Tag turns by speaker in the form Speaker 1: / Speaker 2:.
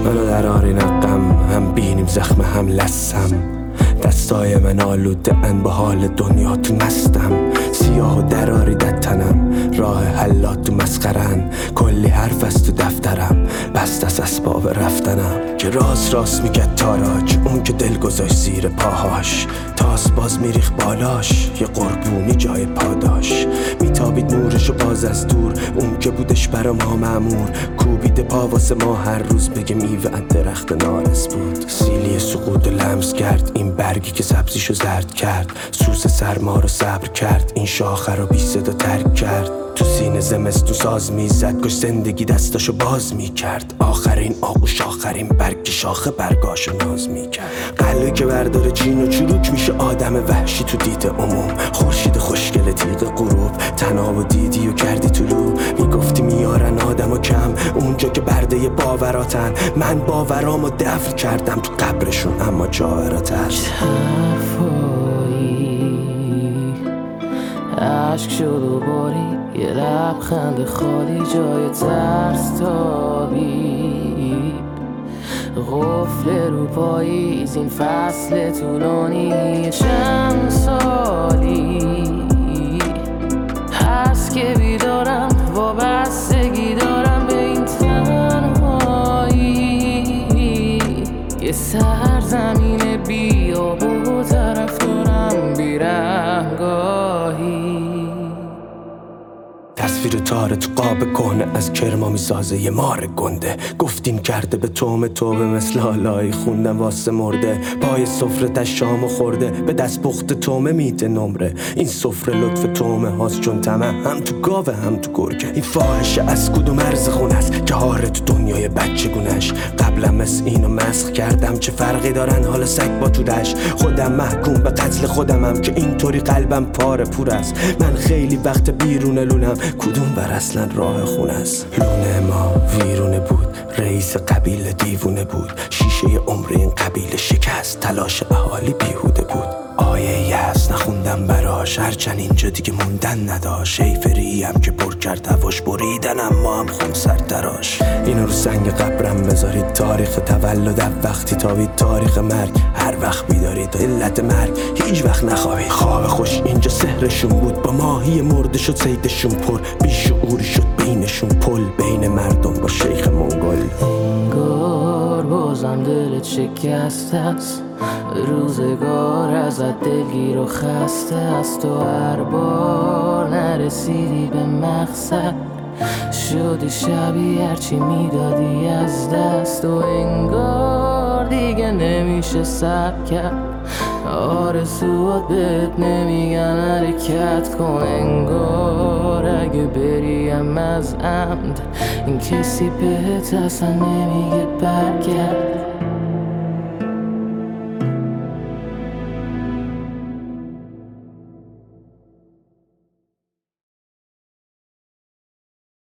Speaker 1: منو در آری نقم، هم بینیم زخم هم لسم. دستای من آلوده ان با حال دنیا تو مستم. سیاه و دراری در تنم، راه حلات تو مسخرن. کلی حرف از تو دفترم، بست از اسباب رفتنم. که راست میگه تاراج، اون که دل گذاشت زیر پاهاش. تاس باز میریخ بالاش، یه قربونی جای پاداش. میتابید نورشو باز از دور، اون که بودش برا ما مأمور. کوبیده پا واسه ما هر روز، بگه میوه درخت نارس بود. سیلی سقوط لمس کرد، این برگی که سبزیشو زرد کرد. سوز سرما رو صبر کرد، این شاخه رو بی صدا ترک کرد. تو سینه زمستون ساز میزد، کاش زندگی دستاشو باز میکرد. آخرین آغوش آخرین برگ که شاخه برگاشو ناز میکرد. قلبی که برداره چین و چروک میشه آدم وحشی تو دید عموم. خورشید خوشگل تیغ غروب، تناب و دیدی و کردی طلوع. میگفتی میارن آدمو کم، اونجا که برده باوراتن. من باورامو دفن کردم تو قبرشون، اما جاوراتر.
Speaker 2: عشق شد و باری، یه لبخند خالی جای ترس تابی. قفل رو پاییز این فصل طولانی چند سالی هست که بیدارم، وابستگی دارم به این تنهایی. یه سرزمین بیاب و طرف دارم بیرهگاهی.
Speaker 1: تصویر تار تو قاب کهنه از کرما میسازه یه مار گنده. گفتین کرده به توبه مثل حالایی خوندم واسه مرده. پای سفره تشامو خورده، به دست پخت تومه میده نمره. این سفره لطف تومه هاست چون طمع هم تو گاوه هم تو گرگه. این فاحشه از کدوم مرز خون است که هاره تو دنیای بچگونش. قبلا مثل اینو مسخ کردم، چه فرقی دارن حالا سگ با تورش. خودم محکوم به قتل خودمم که اینطوری قلبم پاره پور است. من خیلی وقت بیرون لونم، کدوم بر اصلا راه خون است. لونه ما ویرونه بود، رئیس قبیله دیوونه بود. شیشه عمر این قبیله شکست، تلاش اهالی بیهوده بود. آیه یأس نخوندم براش، هرچند اینجا دیگه موندن نداشت. شیفریم که پر کرد هواش، بریدن اما هم خون سر دراش. اینو رو سنگ قبرم بذارید، تاریخ تولدم وقتی تابید. تاریخ مرگ هر وقت بیدارید، علت مرگ هیچ وقت نخوابید. خواب خوش اینجا سحرشون بود، با ماهی مرده شد صیدشون پر. بیشعوری شد بینشون پل، بین مردم با شیخ منگل.
Speaker 2: انگار بازم دلت شکسته است، روزگار ازت دلگیر و خسته است. و هر بار نرسیدی به مقصد، شدی شبیه هرچی میدادی از دست. و انگار دیگه نمیشه صبر کرد، آرزوات بهت نمیگن حرکت کن. انگار اگه بریم از عمد، این کسی بهت اصلا نمیگه برگرد.